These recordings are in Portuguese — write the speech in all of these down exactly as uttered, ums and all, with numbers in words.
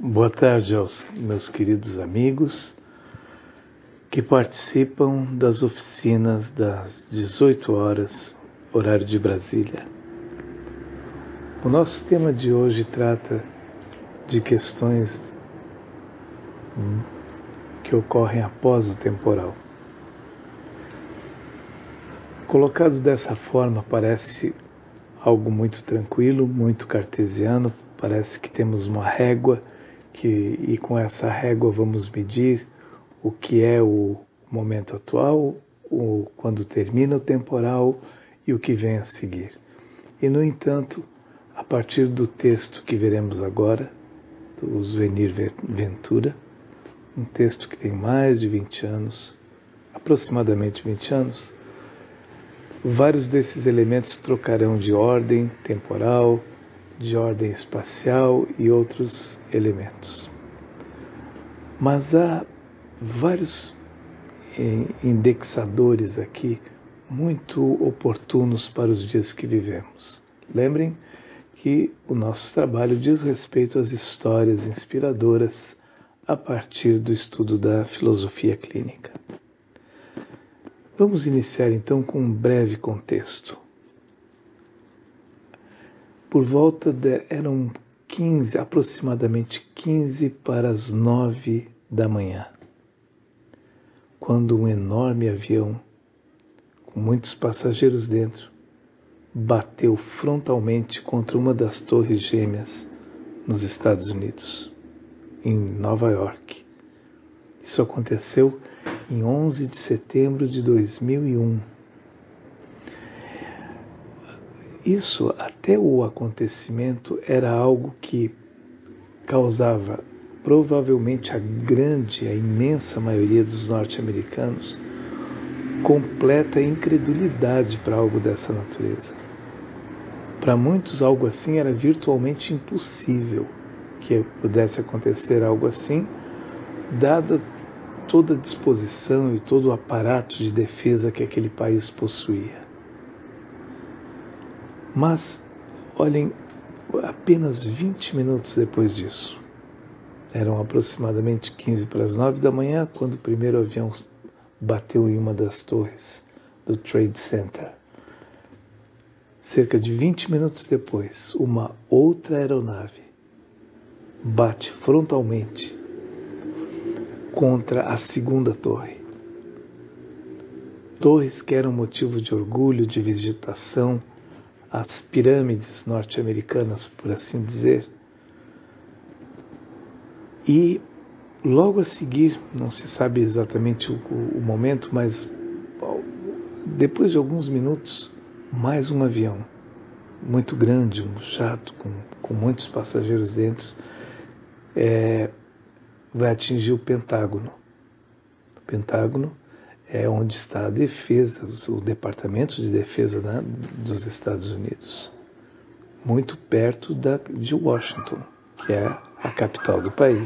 Boa tarde aos meus queridos amigos que participam das oficinas das dezoito horas, horário de Brasília. O nosso tema de hoje trata de questões que ocorrem após o temporal. Colocado dessa forma, parece algo muito tranquilo, muito cartesiano, parece que temos uma régua que, e com essa régua vamos medir o que é o momento atual, o, quando termina o temporal e o que vem a seguir. E, no entanto, a partir do texto que veremos agora, do Zuenir Ventura, um texto que tem mais de vinte anos, aproximadamente vinte anos, vários desses elementos trocarão de ordem temporal, de ordem espacial e outros elementos. Mas há vários indexadores aqui muito oportunos para os dias que vivemos. Lembrem que o nosso trabalho diz respeito às histórias inspiradoras a partir do estudo da filosofia clínica. Vamos iniciar então com um breve contexto. Por volta de, eram quinze, aproximadamente quinze para as nove da manhã, quando um enorme avião, com muitos passageiros dentro, bateu frontalmente contra uma das torres gêmeas nos Estados Unidos, em Nova York. Isso aconteceu em onze de setembro de dois mil e um. Isso, até o acontecimento, era algo que causava provavelmente a grande, a imensa maioria dos norte-americanos completa incredulidade para algo dessa natureza. Para muitos, algo assim era virtualmente impossível que pudesse acontecer algo assim, dada toda a disposição e todo o aparato de defesa que aquele país possuía. Mas, olhem, apenas vinte minutos depois disso, eram aproximadamente quinze para as nove da manhã, quando o primeiro avião bateu em uma das torres do Trade Center. Cerca de vinte minutos depois, uma outra aeronave bate frontalmente contra a segunda torre. Torres que eram motivo de orgulho, de visitação, as pirâmides norte-americanas, por assim dizer. E logo a seguir, não se sabe exatamente o, o momento, mas depois de alguns minutos, mais um avião muito grande, um jato com, com muitos passageiros dentro, é, vai atingir o Pentágono. O Pentágono é onde está a defesa, o Departamento de Defesa, né, dos Estados Unidos, muito perto da, de Washington, que é a capital do país.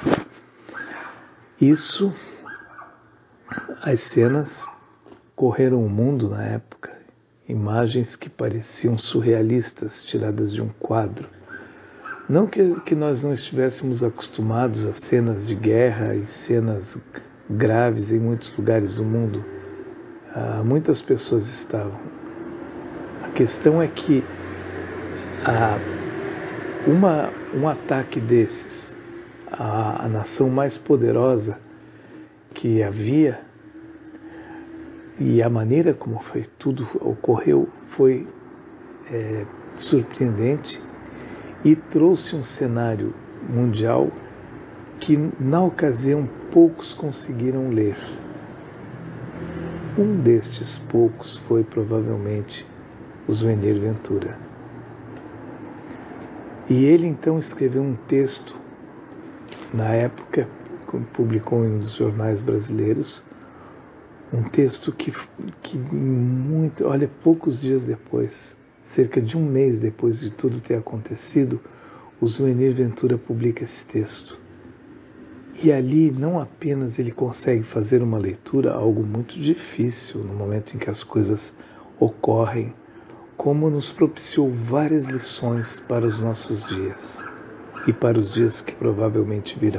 Isso, as cenas correram o mundo na época, imagens que pareciam surrealistas, tiradas de um quadro. Não que, que nós não estivéssemos acostumados a cenas de guerra e cenas graves em muitos lugares do mundo. Ah, muitas pessoas estavam. A questão é que ah, uma, um ataque desses, a, a nação mais poderosa que havia, e a maneira como foi, tudo ocorreu foi é, surpreendente e trouxe um cenário mundial que, na ocasião, poucos conseguiram ler. Um destes poucos foi, provavelmente, o Zuenir Ventura. E ele, então, escreveu um texto, na época, publicou em um dos jornais brasileiros, um texto que, que muito, olha, poucos dias depois, cerca de um mês depois de tudo ter acontecido, o Zuenir Ventura publica esse texto. E ali não apenas ele consegue fazer uma leitura, algo muito difícil no momento em que as coisas ocorrem, como nos propiciou várias lições para os nossos dias. e para os dias que provavelmente virão.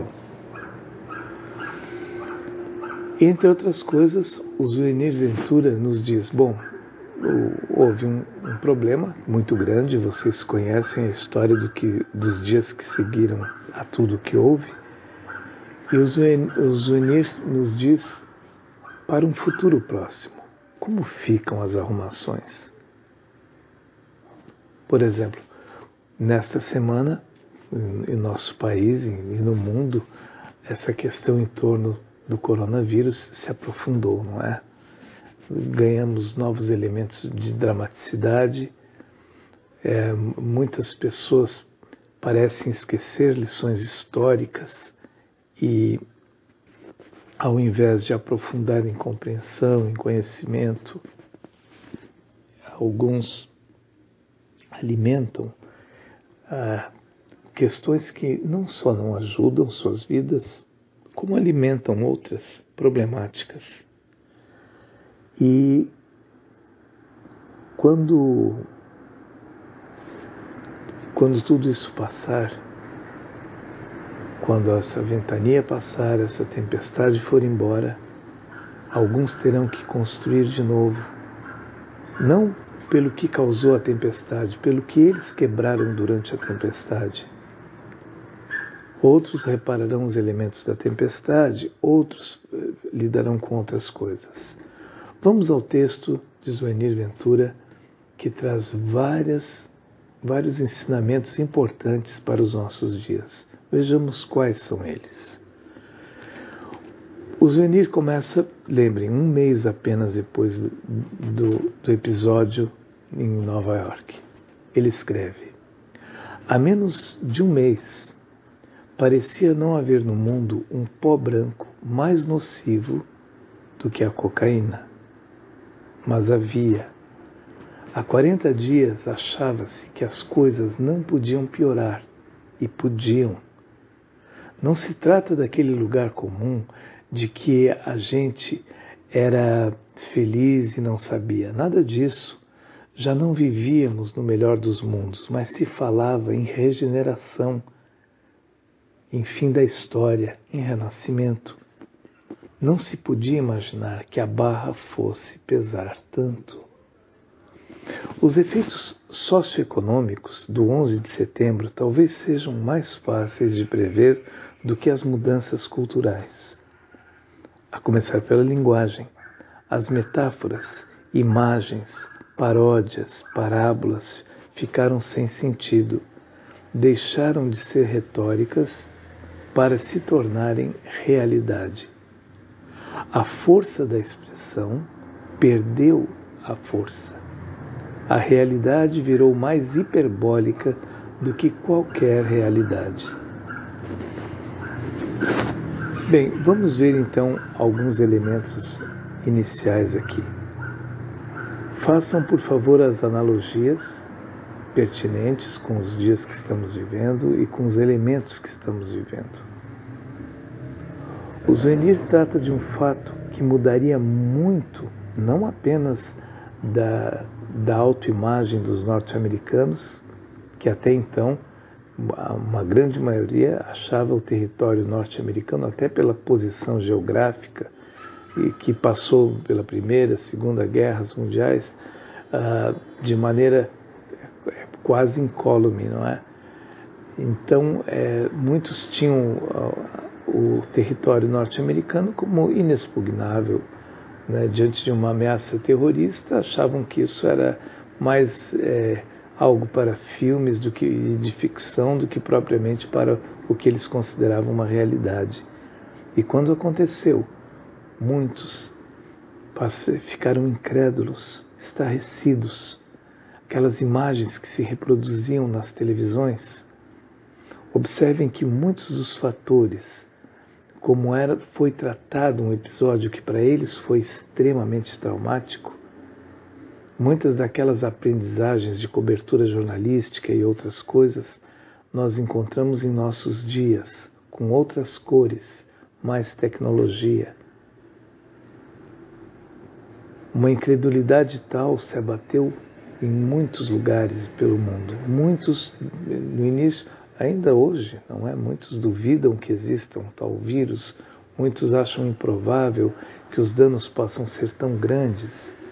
Entre outras coisas, o Zuenir Ventura nos diz, bom, houve um, um problema muito grande, vocês conhecem a história do que, dos dias que seguiram a tudo o que houve, e o Zuenir nos diz para um futuro próximo, como ficam as arrumações? Por exemplo, nesta semana, em nosso país e no mundo, essa questão em torno do coronavírus se aprofundou, não é? Ganhamos novos elementos de dramaticidade, é, muitas pessoas parecem esquecer lições históricas e, ao invés de aprofundar em compreensão, em conhecimento, alguns alimentam ah, questões que não só não ajudam suas vidas, como alimentam outras problemáticas. E quando, quando tudo isso passar, quando essa ventania passar, essa tempestade for embora, alguns terão que construir de novo, não pelo que causou a tempestade, pelo que eles quebraram durante a tempestade. Outros repararão os elementos da tempestade, outros eh, lidarão com outras coisas. Vamos ao texto de Zuenir Ventura, que traz várias, vários ensinamentos importantes para os nossos dias. Vejamos quais são eles. O Zuenir começa, lembrem, um mês apenas depois do, do, do episódio em Nova York. Ele escreve: há menos de um mês, parecia não haver no mundo um pó branco mais nocivo do que a cocaína. Mas havia. Há quarenta dias achava-se que as coisas não podiam piorar, e podiam. Não se trata daquele lugar comum de que a gente era feliz e não sabia. Nada disso. Já não vivíamos no melhor dos mundos, mas se falava em regeneração, em fim da história, em renascimento. Não se podia imaginar que a barra fosse pesar tanto. Os efeitos socioeconômicos do onze de setembro talvez sejam mais fáceis de prever do que as mudanças culturais. A começar pela linguagem, as metáforas, imagens, paródias, parábolas ficaram sem sentido, deixaram de ser retóricas para se tornarem realidade. A força da expressão perdeu a força. A realidade virou mais hiperbólica do que qualquer realidade. Bem, vamos ver então alguns elementos iniciais aqui. Façam, por favor, as analogias pertinentes com os dias que estamos vivendo e com os elementos que estamos vivendo. O Zuenir trata de um fato que mudaria muito, não apenas da, da autoimagem dos norte-americanos, que até então uma grande maioria achava o território norte-americano, até pela posição geográfica, e que passou pela Primeira, Segunda Guerras Mundiais, uh, de maneira quase incólume, não é? Então, é, muitos tinham uh, o território norte-americano como inexpugnável, né? Diante de uma ameaça terrorista, achavam que isso era mais é, algo para filmes do que de ficção do que propriamente para o que eles consideravam uma realidade. E quando aconteceu, muitos ficaram incrédulos, estarrecidos. Aquelas imagens que se reproduziam nas televisões. Observem que muitos dos fatores, como era, foi tratado um episódio que para eles foi extremamente traumático, muitas daquelas aprendizagens de cobertura jornalística e outras coisas, nós encontramos em nossos dias, com outras cores, mais tecnologia. Uma incredulidade tal se abateu em muitos lugares pelo mundo. Muitos, no início, ainda hoje, não é? Muitos duvidam que exista um tal vírus, muitos acham improvável que os danos possam ser tão grandes.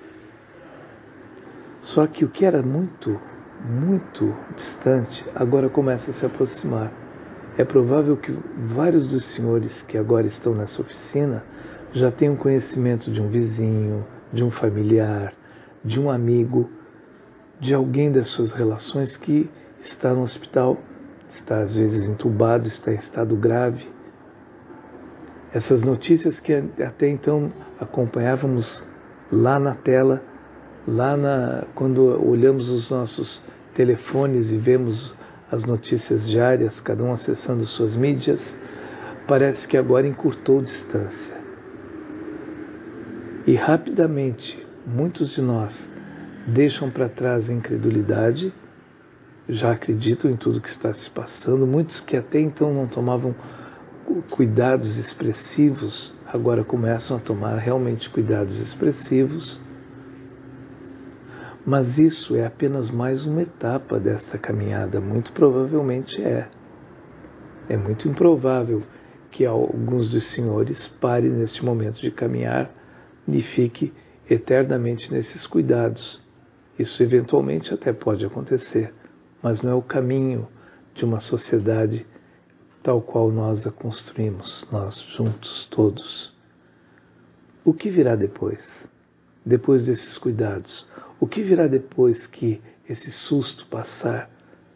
Só que o que era muito, muito distante, agora começa a se aproximar. É provável que vários dos senhores que agora estão nessa oficina já tenham conhecimento de um vizinho, de um familiar, de um amigo, de alguém das suas relações que está no hospital, está às vezes entubado, está em estado grave. Essas notícias que até então acompanhávamos lá na tela, lá na, quando olhamos os nossos telefones e vemos as notícias diárias, cada um acessando suas mídias, parece que agora encurtou distância. E rapidamente, muitos de nós deixam para trás a incredulidade, já acreditam em tudo que está se passando, muitos que até então não tomavam cuidados expressivos, agora começam a tomar realmente cuidados expressivos. Mas isso é apenas mais uma etapa desta caminhada, muito provavelmente é. É muito improvável que alguns dos senhores parem neste momento de caminhar e fique eternamente nesses cuidados. Isso eventualmente até pode acontecer, mas não é o caminho de uma sociedade tal qual nós a construímos, nós juntos, todos. O que virá depois? Depois desses cuidados? O que virá depois que esse susto passar?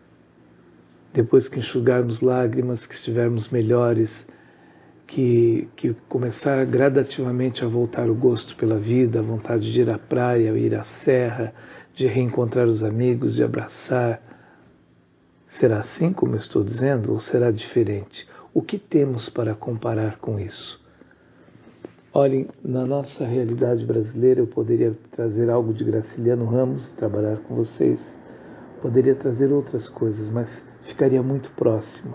Depois que enxugarmos lágrimas, que estivermos melhores, que, que começar gradativamente a voltar o gosto pela vida, a vontade de ir à praia, ir à serra, de reencontrar os amigos, de abraçar. Será assim como eu estou dizendo ou será diferente? O que temos para comparar com isso? Olhem, na nossa realidade brasileira eu poderia trazer algo de Graciliano Ramos e trabalhar com vocês. Poderia trazer outras coisas, mas ficaria muito próximo.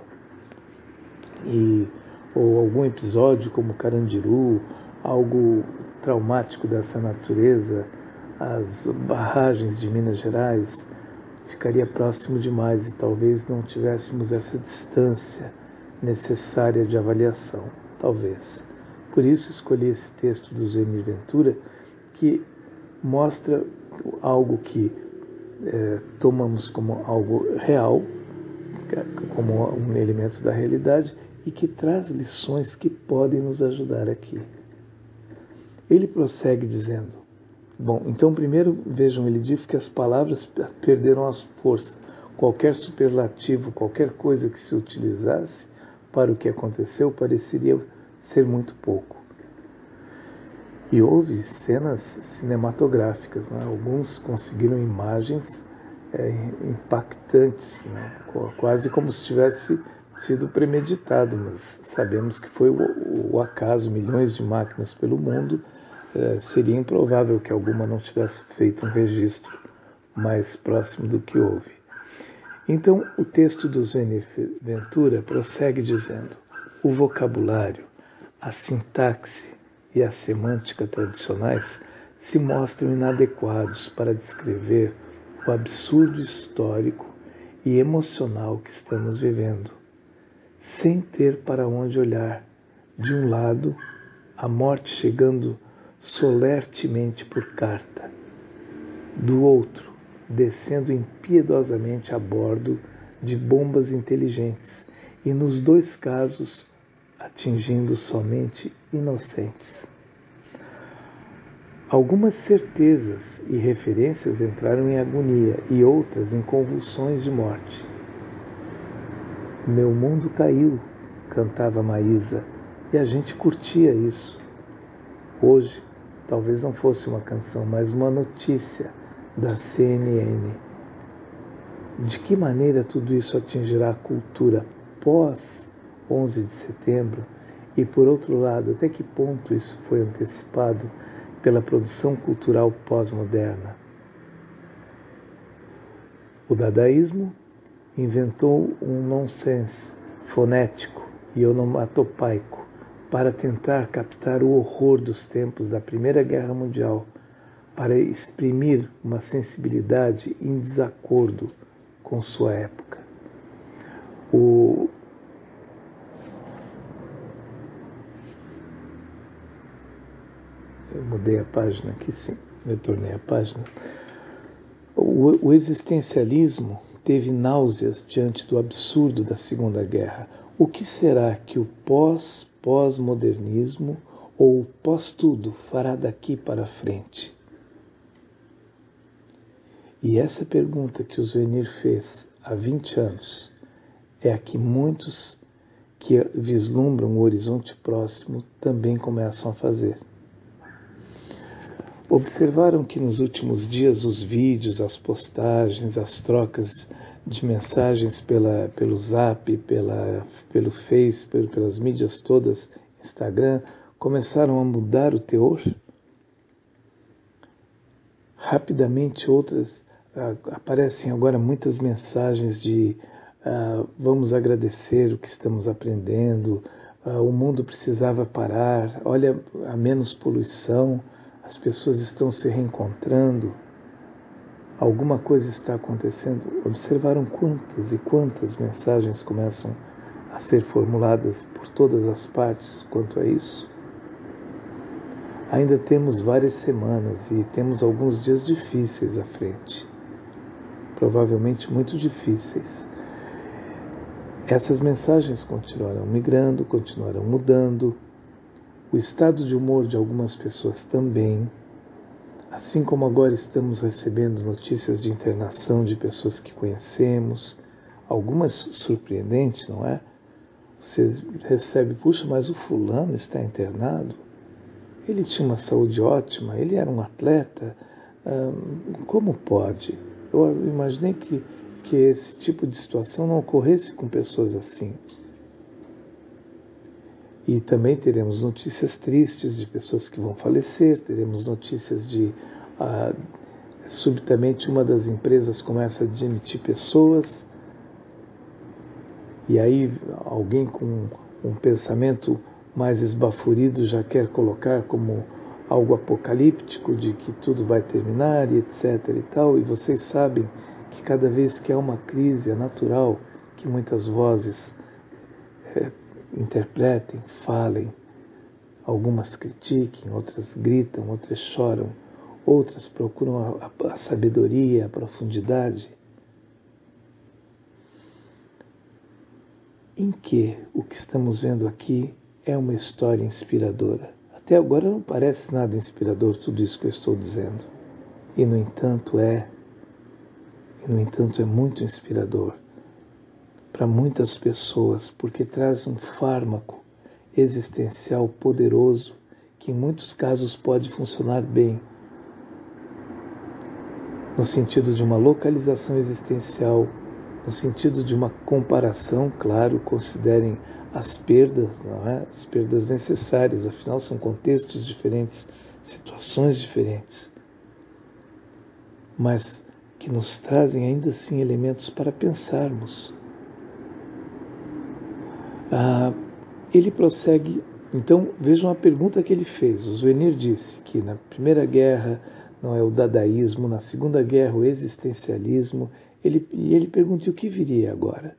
E, ou algum episódio como Carandiru, algo traumático dessa natureza, as barragens de Minas Gerais, ficaria próximo demais e talvez não tivéssemos essa distância necessária de avaliação, talvez. Por isso escolhi esse texto do Zênio Ventura, que mostra algo que é, tomamos como algo real, como um elemento da realidade, e que traz lições que podem nos ajudar aqui. Ele prossegue dizendo, bom, então primeiro, vejam, ele diz que as palavras perderam a força. Qualquer superlativo, qualquer coisa que se utilizasse para o que aconteceu pareceria ser muito pouco. E houve cenas cinematográficas, né? Alguns conseguiram imagens é, impactantes, né? Quase como se tivesse sido premeditado, mas sabemos que foi o, o acaso, milhões de máquinas pelo mundo, é, seria improvável que alguma não tivesse feito um registro mais próximo do que houve. Então, o texto do Zênio Ventura prossegue dizendo, o vocabulário, a sintaxe e a semântica tradicionais se mostram inadequados para descrever o absurdo histórico e emocional que estamos vivendo, sem ter para onde olhar. De um lado, a morte chegando solertemente por carta. Do outro, descendo impiedosamente a bordo de bombas inteligentes e, nos dois casos, atingindo somente inocentes. Algumas certezas e referências entraram em agonia e outras em convulsões de morte. Meu mundo caiu, cantava Maísa, e a gente curtia isso. Hoje, talvez não fosse uma canção, mas uma notícia da C N N. De que maneira tudo isso atingirá a cultura pós onze de setembro? E, por outro lado, até que ponto isso foi antecipado pela produção cultural pós-moderna? O dadaísmo inventou um nonsense fonético e onomatopaico para tentar captar o horror dos tempos da Primeira Guerra Mundial, para exprimir uma sensibilidade em desacordo com sua época. O Mudei a página aqui, sim. Retornei a página. O, o existencialismo teve náuseas diante do absurdo da Segunda Guerra. O que será que o pós-pós-modernismo ou o pós-tudo fará daqui para frente? E essa pergunta que o Zvenir fez há vinte anos é a que muitos que vislumbram o horizonte próximo também começam a fazer. Observaram que nos últimos dias os vídeos, as postagens, as trocas de mensagens pela, pelo Zap, pela, pelo Face, pelo, pelas mídias todas, Instagram, começaram a mudar o teor? Rapidamente outras, ah, aparecem agora muitas mensagens de ah, vamos agradecer o que estamos aprendendo, ah, o mundo precisava parar, olha, há menos poluição, as pessoas estão se reencontrando, alguma coisa está acontecendo. Observaram quantas e quantas mensagens começam a ser formuladas por todas as partes quanto a isso? Ainda temos várias semanas e temos alguns dias difíceis à frente, provavelmente muito difíceis. Essas mensagens continuarão migrando, continuarão mudando, o estado de humor de algumas pessoas também, assim como agora estamos recebendo notícias de internação de pessoas que conhecemos, algumas surpreendentes, não é? Você recebe, puxa, mas o fulano está internado? Ele tinha uma saúde ótima, ele era um atleta, hum, como pode? Eu imaginei que, que esse tipo de situação não ocorresse com pessoas assim. E também teremos notícias tristes de pessoas que vão falecer, teremos notícias de, ah, subitamente, uma das empresas começa a demitir pessoas, e aí alguém com um pensamento mais esbaforido já quer colocar como algo apocalíptico de que tudo vai terminar e etc e tal, e vocês sabem que cada vez que há uma crise é natural que muitas vozes é, interpretem, falem, algumas critiquem, outras gritam, outras choram, outras procuram a, a, a sabedoria, a profundidade. Em que o que estamos vendo aqui é uma história inspiradora. Até agora não parece nada inspirador tudo isso que eu estou dizendo. E no entanto é, e no entanto é muito inspirador para muitas pessoas, porque traz um fármaco existencial poderoso que em muitos casos pode funcionar bem, no sentido de uma localização existencial, no sentido de uma comparação, claro, considerem as perdas, não é? As perdas necessárias, afinal são contextos diferentes, situações diferentes, mas que nos trazem ainda assim elementos para pensarmos. Ah, ele prossegue, então vejam a pergunta que ele fez. O Zvenir disse que na Primeira Guerra não é o dadaísmo, na Segunda Guerra o existencialismo, ele, e ele pergunta o que viria agora.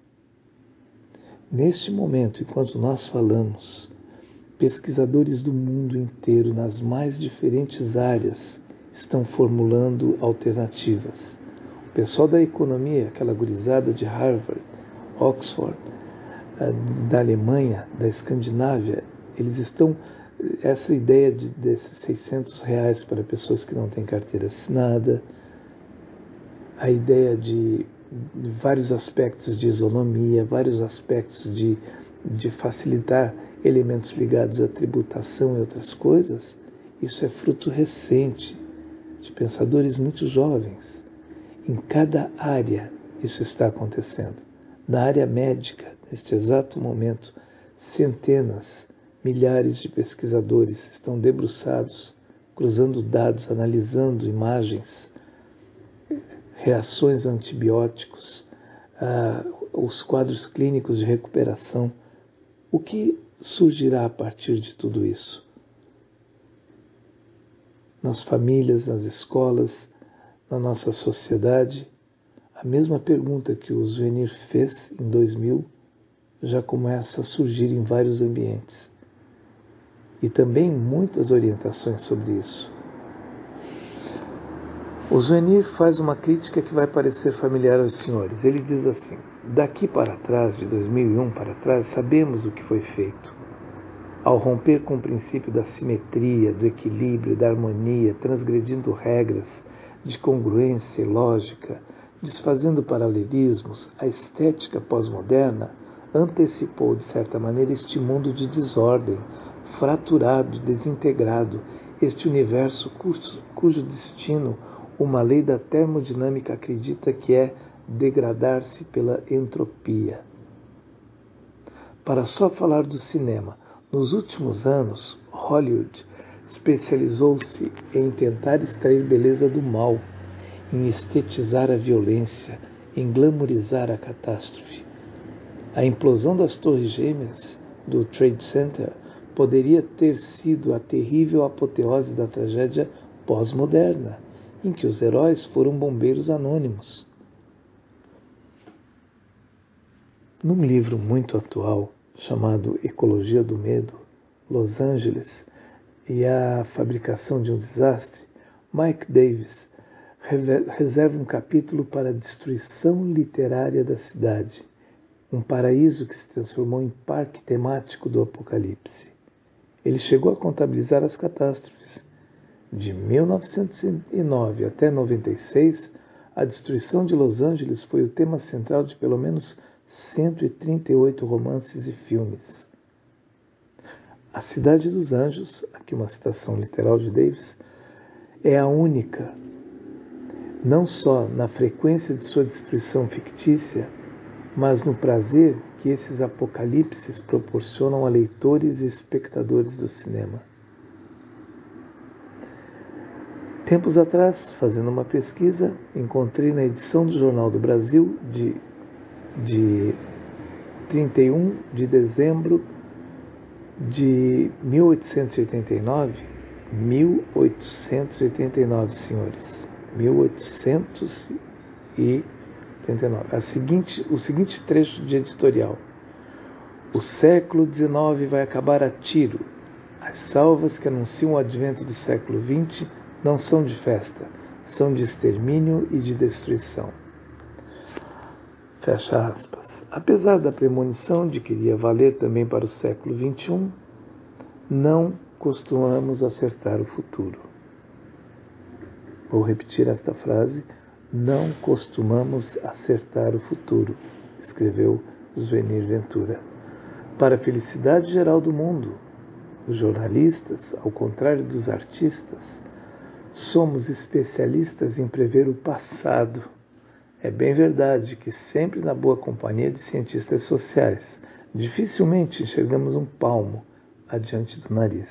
Neste momento, enquanto nós falamos, pesquisadores do mundo inteiro, nas mais diferentes áreas, estão formulando alternativas. O pessoal da economia, aquela gurizada de Harvard, Oxford, da Alemanha, da Escandinávia, eles estão, essa ideia de, desses seiscentos reais para pessoas que não têm carteira assinada, a ideia de, de vários aspectos de isonomia, vários aspectos de, de facilitar elementos ligados à tributação e outras coisas, isso é fruto recente de pensadores muito jovens. Em cada área isso está acontecendo. Na área médica, neste exato momento, centenas, milhares de pesquisadores estão debruçados, cruzando dados, analisando imagens, reações a antibióticos, ah, os quadros clínicos de recuperação. O que surgirá a partir de tudo isso? Nas famílias, nas escolas, na nossa sociedade, a mesma pergunta que o Zvenir fez em dois mil já começa a surgir em vários ambientes. e também muitas orientações sobre isso. O Zwenir faz uma crítica que vai parecer familiar aos senhores. Ele diz assim: daqui para trás, de dois mil e um para trás, sabemos o que foi feito. Ao romper com o princípio da simetria, do equilíbrio, da harmonia, transgredindo regras de congruência e lógica, desfazendo paralelismos, a estética pós-moderna antecipou, de certa maneira, este mundo de desordem, fraturado, desintegrado, este universo cujo, cujo destino uma lei da termodinâmica acredita que é degradar-se pela entropia. Para só falar do cinema, nos últimos anos, Hollywood especializou-se em tentar extrair beleza do mal, em estetizar a violência, em glamourizar a catástrofe. A implosão das Torres Gêmeas do Trade Center poderia ter sido a terrível apoteose da tragédia pós-moderna, em que os heróis foram bombeiros anônimos. Num livro muito atual, chamado Ecologia do Medo, Los Angeles e a Fabricação de um Desastre, Mike Davis reserva um capítulo para a destruição literária da cidade, um paraíso que se transformou em parque temático do apocalipse. Ele chegou a contabilizar as catástrofes. De mil novecentos e nove até noventa e seis, a destruição de Los Angeles foi o tema central de pelo menos cento e trinta e oito romances e filmes. A Cidade dos Anjos, aqui uma citação literal de Davis, é a única, não só na frequência de sua destruição fictícia, mas no prazer que esses apocalipses proporcionam a leitores e espectadores do cinema. Tempos atrás, fazendo uma pesquisa, encontrei na edição do Jornal do Brasil de, de trinta e um de dezembro de mil oitocentos e oitenta e nove, mil oitocentos e oitenta e nove, senhores, mil oitocentos e oitenta e nove, a seguinte, o seguinte trecho de editorial: o século dezenove vai acabar a tiro. As salvas que anunciam o advento do século vinte não são de festa, são de extermínio e de destruição. Fecha aspas. Apesar da premonição de que iria valer também para o século vinte e um, não costumamos acertar o futuro. Vou repetir esta frase: não costumamos acertar o futuro, escreveu Zwenir Ventura. Para a felicidade geral do mundo, os jornalistas, ao contrário dos artistas, somos especialistas em prever o passado. É bem verdade que sempre na boa companhia de cientistas sociais, dificilmente enxergamos um palmo adiante do nariz.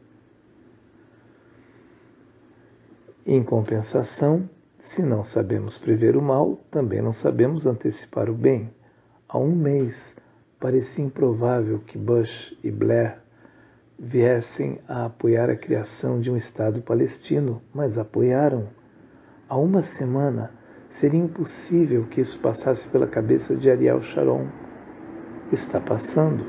Em compensação, se não sabemos prever o mal, também não sabemos antecipar o bem. Há um mês, parecia improvável que Bush e Blair viessem a apoiar a criação de um Estado palestino, mas apoiaram. Há uma semana, seria impossível que isso passasse pela cabeça de Ariel Sharon. Está passando.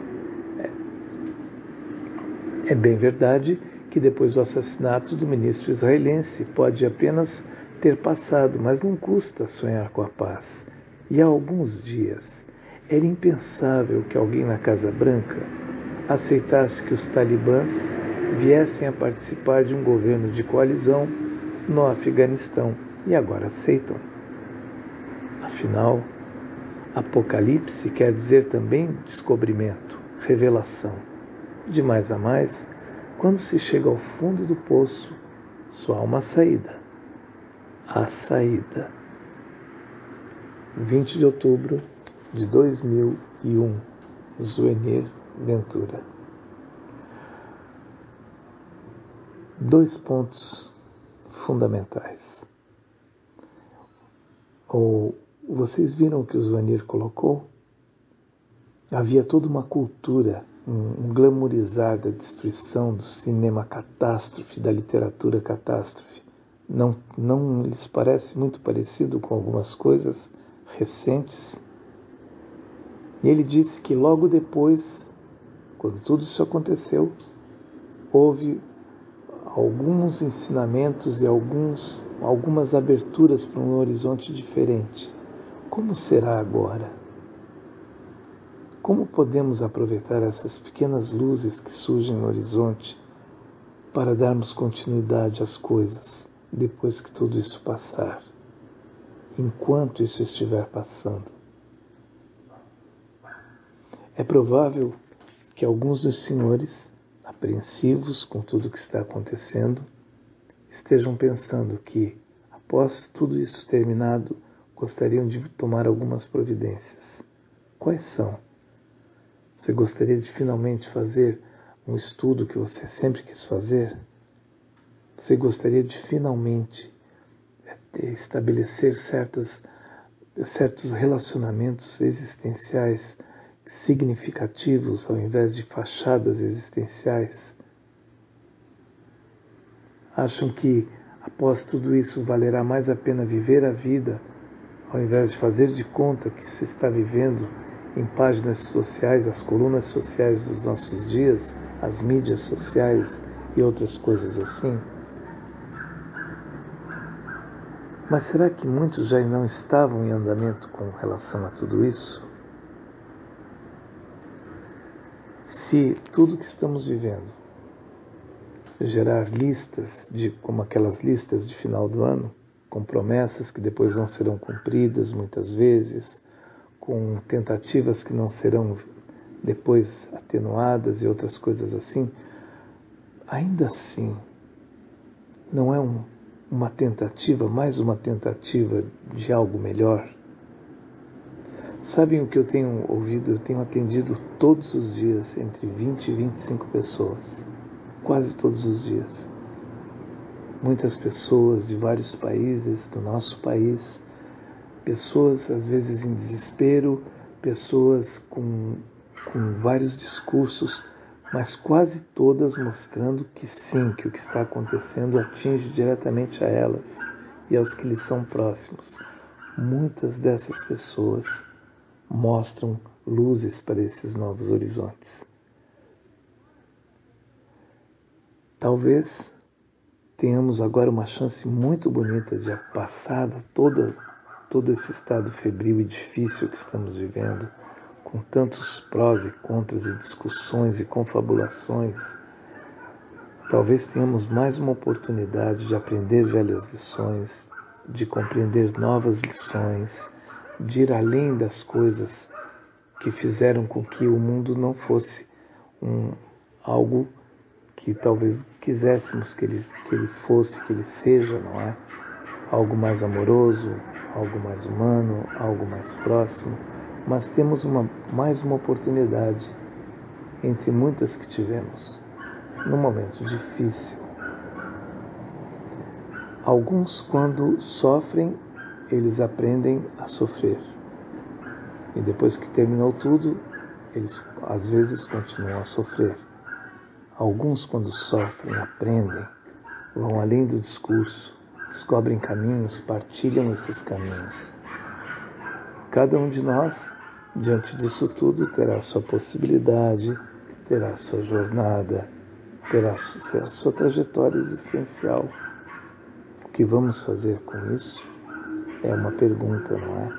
É, é bem verdade que depois do assassinato do ministro israelense pode apenas ter passado, mas não custa sonhar com a paz. E há alguns dias, era impensável que alguém na Casa Branca aceitasse que os talibãs viessem a participar de um governo de coalizão no Afeganistão, e agora aceitam. Afinal, apocalipse quer dizer também descobrimento, revelação. De mais a mais, quando se chega ao fundo do poço, só há uma saída. A saída. vinte de outubro de dois mil e um, Zwenir Ventura. Dois pontos fundamentais. Ou, vocês viram o que o Zwenir colocou? Havia toda uma cultura, um, um glamourizar da destruição do cinema catástrofe, da literatura catástrofe. Não, não lhes parece muito parecido com algumas coisas recentes? E ele disse que logo depois, quando tudo isso aconteceu, houve alguns ensinamentos e alguns, algumas aberturas para um horizonte diferente. Como será agora? Como podemos aproveitar essas pequenas luzes que surgem no horizonte para darmos continuidade às coisas depois que tudo isso passar, enquanto isso estiver passando? É provável que alguns dos senhores, apreensivos com tudo o que está acontecendo, estejam pensando que, após tudo isso terminado, gostariam de tomar algumas providências. Quais são? Você gostaria de finalmente fazer um estudo que você sempre quis fazer? Você gostaria de finalmente estabelecer certas, certos relacionamentos existenciais significativos ao invés de fachadas existenciais? Acham que após tudo isso valerá mais a pena viver a vida ao invés de fazer de conta que se está vivendo em páginas sociais, as colunas sociais dos nossos dias, as mídias sociais e outras coisas assim? Mas será que muitos já não estavam em andamento com relação a tudo isso? Se tudo que estamos vivendo gerar listas, de, como aquelas listas de final do ano, com promessas que depois não serão cumpridas muitas vezes, com tentativas que não serão depois atenuadas e outras coisas assim, ainda assim, não é um, uma tentativa, mais uma tentativa de algo melhor? Sabem o que eu tenho ouvido? Eu tenho atendido todos os dias entre vinte e vinte e cinco pessoas, quase todos os dias. Muitas pessoas de vários países, do nosso país, pessoas às vezes em desespero, pessoas com, com vários discursos, mas quase todas mostrando que sim, que o que está acontecendo atinge diretamente a elas e aos que lhes são próximos. Muitas dessas pessoas mostram luzes para esses novos horizontes. Talvez tenhamos agora uma chance muito bonita de passar toda, todo esse estado febril e difícil que estamos vivendo, com tantos prós e contras e discussões e confabulações. Talvez tenhamos mais uma oportunidade de aprender velhas lições, de compreender novas lições, de ir além das coisas que fizeram com que o mundo não fosse um, algo que talvez quiséssemos que ele, que ele fosse, que ele seja, não é? Algo mais amoroso, algo mais humano, algo mais próximo. Mas temos uma, mais uma oportunidade entre muitas que tivemos, num momento difícil. Alguns, quando sofrem, eles aprendem a sofrer. E depois que terminou tudo, eles às vezes continuam a sofrer. Alguns, quando sofrem, aprendem, vão além do discurso, descobrem caminhos, partilham esses caminhos. Cada um de nós, diante disso tudo, terá a sua possibilidade, terá a sua jornada, terá a sua trajetória existencial. O que vamos fazer com isso é uma pergunta, não é?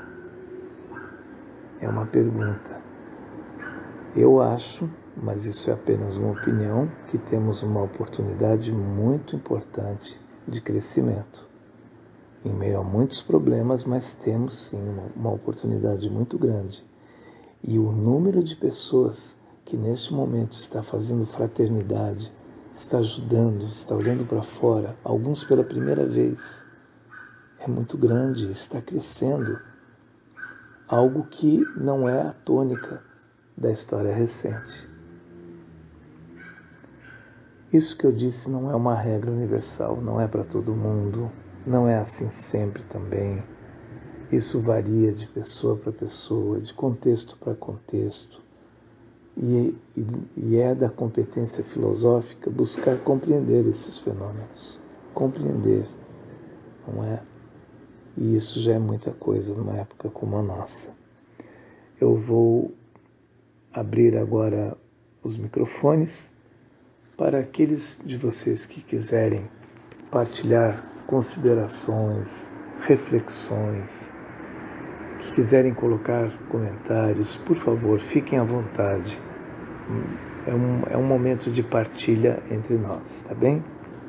É uma pergunta. Eu acho, mas isso é apenas uma opinião, que temos uma oportunidade muito importante de crescimento. Em meio a muitos problemas, mas temos sim uma, uma oportunidade muito grande. E o número de pessoas que neste momento está fazendo fraternidade, está ajudando, está olhando para fora, alguns pela primeira vez, é muito grande, está crescendo. Algo que não é a tônica da história recente. Isso que eu disse não é uma regra universal, não é para todo mundo, não é assim sempre também. Isso varia de pessoa para pessoa, de contexto para contexto. E, e, e é da competência filosófica buscar compreender esses fenômenos. Compreender, não é? E isso já é muita coisa numa época como a nossa. Eu vou abrir agora os microfones Para aqueles de vocês que quiserem partilhar considerações, reflexões, que quiserem colocar comentários, por favor, fiquem à vontade. É um, é um momento de partilha entre nós, tá bem?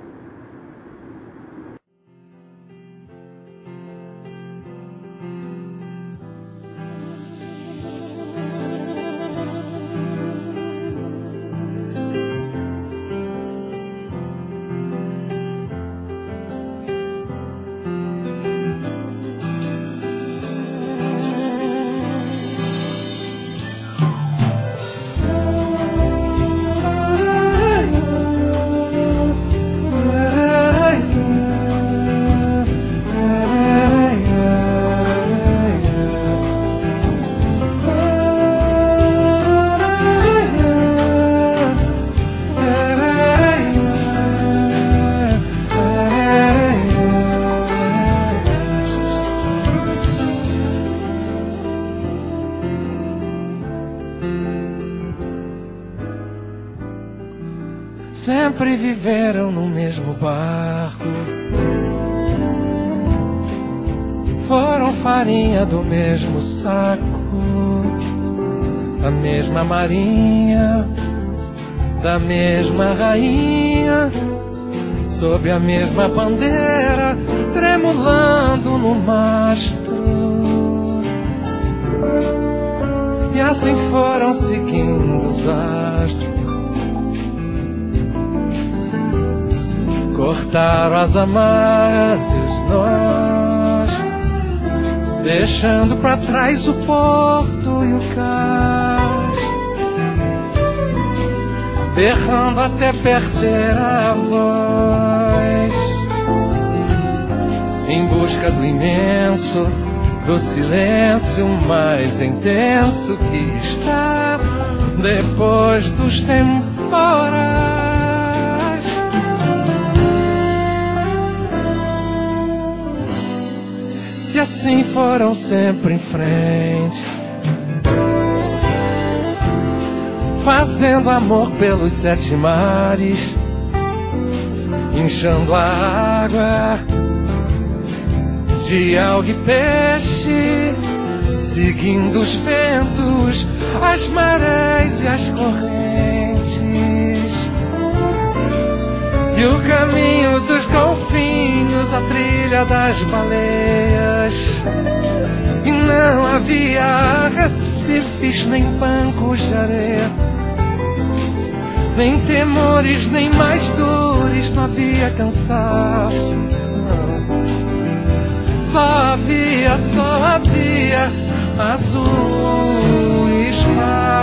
Sempre viveram no mesmo barco, foram farinha do mesmo saco, da mesma marinha, da mesma rainha, sob a mesma bandeira, tremulando no mastro. E assim foram seguindo os astros, cortaram as amarras e os nós, deixando pra trás o porto e o cais, berrando até perder a voz, em busca do imenso, do silêncio mais intenso que está depois dos temporais. E assim foram sempre em frente, fazendo amor pelos sete mares, inchando a água de alga e peixe, seguindo os ventos, as marés e as correntes, e o caminho dos golfinhos, a trilha das baleias. E não havia recifes, nem bancos de areia, nem temores, nem mais dores, não havia cansaço, não. Só havia, só havia azuis mares.